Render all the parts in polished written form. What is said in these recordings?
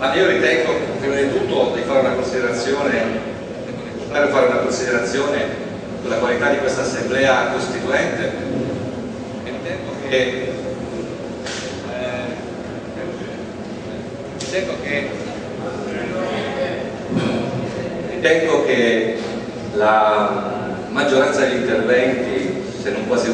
Ma io ritengo, prima di tutto, di fare una considerazione sulla qualità di questa assemblea costituente. Ritengo che la maggioranza degli interventi, se non quasi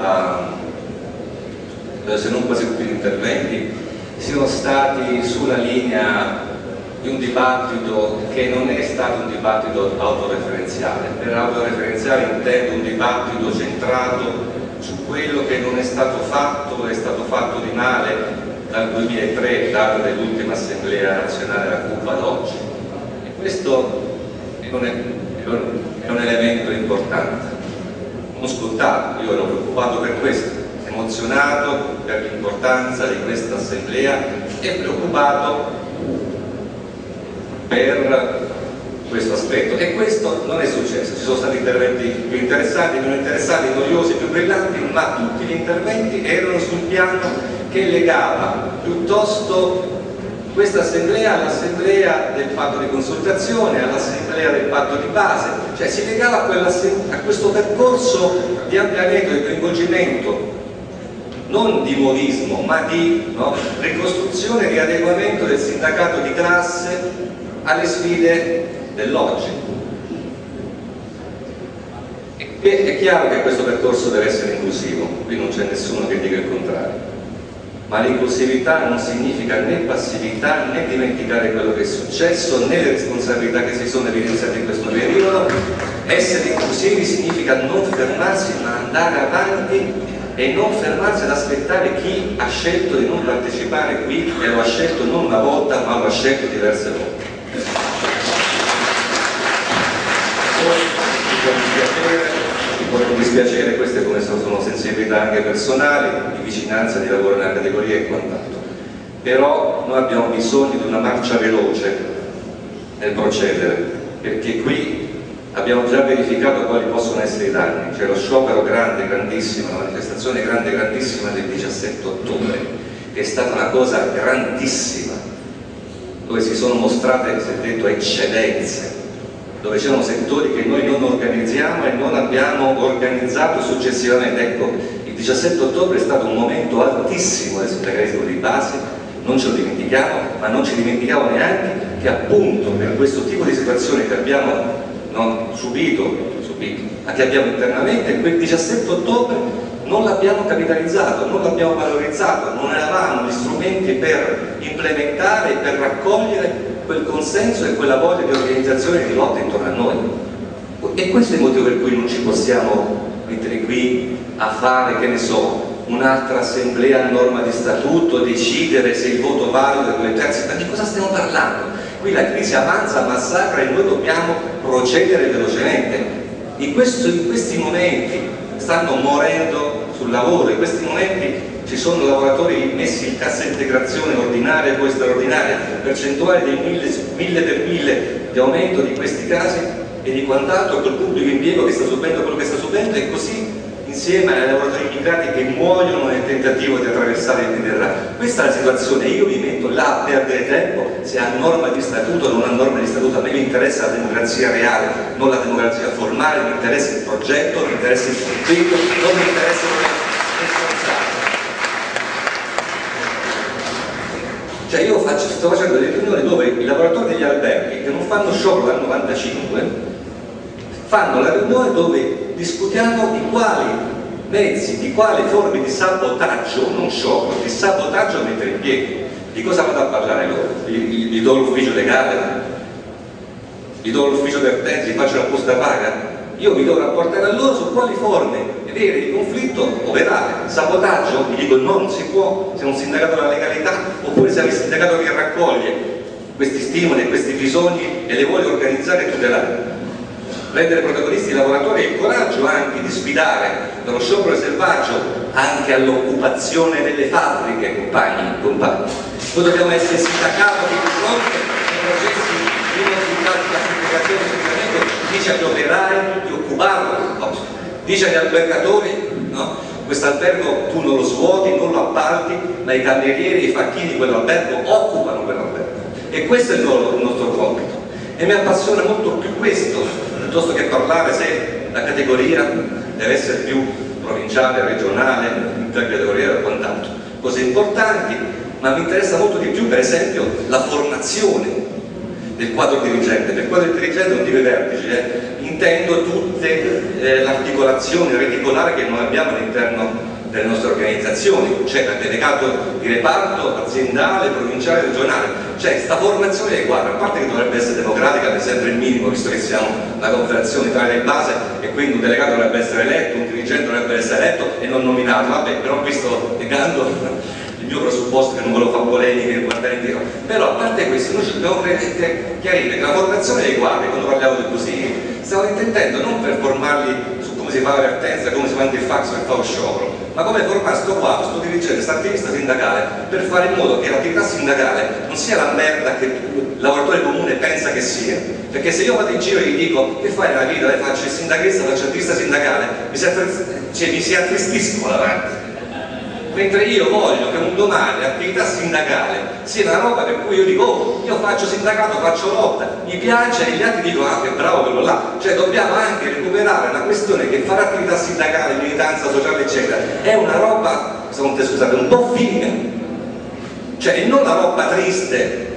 tutti gli interventi, siano stati sulla linea di un dibattito che non è stato un dibattito autoreferenziale. Per autoreferenziale intendo un dibattito centrato su quello che non è stato fatto, è stato fatto di male dal 2003, data dell'ultima assemblea nazionale della CUP ad oggi. E questo è un elemento importante, non scontato. Io ero preoccupato per questo, emozionato per l'importanza di questa assemblea e preoccupato per questo aspetto, e questo non è successo. Ci sono stati interventi più interessanti, meno interessanti, noiosi, più brillanti, ma tutti gli interventi erano sul piano che legava piuttosto questa assemblea all'assemblea del patto di consultazione, all'assemblea del patto di base, cioè si legava a questo percorso di ampliamento, di coinvolgimento, non di nuovismo, ma di ricostruzione e riadeguamento del sindacato di classe alle sfide dell'oggi. È chiaro che questo percorso deve essere inclusivo, qui non c'è nessuno che dica il contrario, ma l'inclusività non significa né passività né dimenticare quello che è successo né le responsabilità che si sono evidenziate in questo periodo. Essere inclusivi significa non fermarsi ma andare avanti e non fermarsi ad aspettare chi ha scelto di non partecipare qui, e lo ha scelto non una volta ma lo ha scelto diverse volte. Può dispiacere, queste come sono sensibilità anche personali, di vicinanza, di lavoro nella categoria e quant'altro, però noi abbiamo bisogno di una marcia veloce nel procedere, perché qui abbiamo già verificato quali possono essere i danni. C'è lo sciopero grande, grandissimo, la manifestazione grande, grandissima del 17 ottobre, che è stata una cosa grandissima, dove si sono mostrate, si è detto, eccedenze, dove c'erano settori che noi non organizziamo e non abbiamo organizzato successivamente. Ecco, il 17 ottobre è stato un momento altissimo del sindacalismo di base, non ce lo dimentichiamo, ma non ci dimentichiamo neanche che appunto per questo tipo di situazione che abbiamo subito, ma che abbiamo internamente, quel 17 ottobre non l'abbiamo capitalizzato, non l'abbiamo valorizzato, non avevamo gli strumenti per implementare e per raccogliere quel consenso e quella voglia di organizzazione e di lotta intorno a noi. E questo è il motivo per cui non ci possiamo mettere qui a fare, che ne so, un'altra assemblea a norma di statuto, decidere se il voto valido è 2/3. Ma di cosa stiamo parlando? Qui la crisi avanza, massacra e noi dobbiamo procedere velocemente. In questi momenti stanno morendo sul lavoro, in questi momenti ci sono lavoratori messi in cassa integrazione ordinaria e poi straordinaria, percentuali del 1000 per 1000 di aumento di questi casi e di quant'altro, col pubblico impiego che sta subendo quello che sta subendo, e così insieme ai lavoratori immigrati che muoiono nel tentativo di attraversare il Mediterraneo. Questa è la situazione. Io mi metto là a perdere tempo se a norma di statuto o non a norma di statuto. A me mi interessa la democrazia reale, non la democrazia formale, mi interessa il progetto, mi interessa il conflitto, non mi interessa il responsabile. Cioè io sto facendo delle riunioni dove i lavoratori degli alberghi che non fanno sciopero dal 95 fanno la riunione dove discutiamo di quali mezzi, di quali forme di sabotaggio, non sciopero, di sabotaggio mettere in piedi. Di cosa vado a parlare loro? Gli do l'ufficio legale? Gli do l'ufficio vertenza? Gli faccio la busta paga? Io mi devo rapportare a loro su quali forme vere di conflitto operare. Sabotaggio? Gli dico no, non si può, siamo un sindacato della legalità, oppure siamo il sindacato che raccoglie questi stimoli e questi bisogni e le vuole organizzare e tutelare. Rendere protagonisti i lavoratori e il coraggio anche di sfidare dallo sciopero selvaggio anche all'occupazione delle fabbriche, compagni. Noi dobbiamo essere sindacato di fronte ai processi di classificazione e funzionamento, dice agli operai di occuparlo, dice agli albergatori, no? Questo albergo tu non lo svuoti, non lo appalti, ma i camerieri e i facchini di quell'albergo occupano quell'albergo. e questo è il nostro compito, e mi appassiona molto più questo piuttosto che parlare se la categoria deve essere più provinciale, regionale, intercategoria o quant'altro, cose importanti, ma mi interessa molto di più per esempio la formazione del quadro dirigente. Per quadro dirigente non dico i vertici, intendo tutte l'articolazione reticolare che noi abbiamo all'interno delle nostre organizzazioni, cioè dal delegato di reparto aziendale, provinciale, regionale, cioè questa formazione dei quadri, a parte che dovrebbe essere democratica, è sempre il minimo, visto che siamo una confederazione unitaria di base e quindi un delegato dovrebbe essere eletto, un dirigente dovrebbe essere eletto e non nominato, vabbè, però qui sto negando il mio presupposto che non volevo fare polemiche e guardare indietro. Però a parte questo noi dobbiamo chiarire che la formazione dei quadri, quando parliamo di così, stiamo intendendo non per formarli su come si fa la vertenza, come si manda il fax per fare lo sciopero, ma come formare sto quadro, sto dirigente, questo attivista sindacale, per fare in modo che l'attività sindacale non sia la merda che il lavoratore comune pensa che sia. Perché se io vado in giro e gli dico che fai nella vita, faccio il sindacalista, faccio attivista sindacale, mi si attristisco davanti. Mentre io voglio che un domani l'attività sindacale sia una roba per cui io dico oh, io faccio sindacato, faccio lotta, mi piace e gli altri dicono ah che bravo quello là. Cioè dobbiamo anche recuperare una questione che fare attività sindacale, militanza sociale eccetera è una roba, scusate, un po' figa, cioè non la roba triste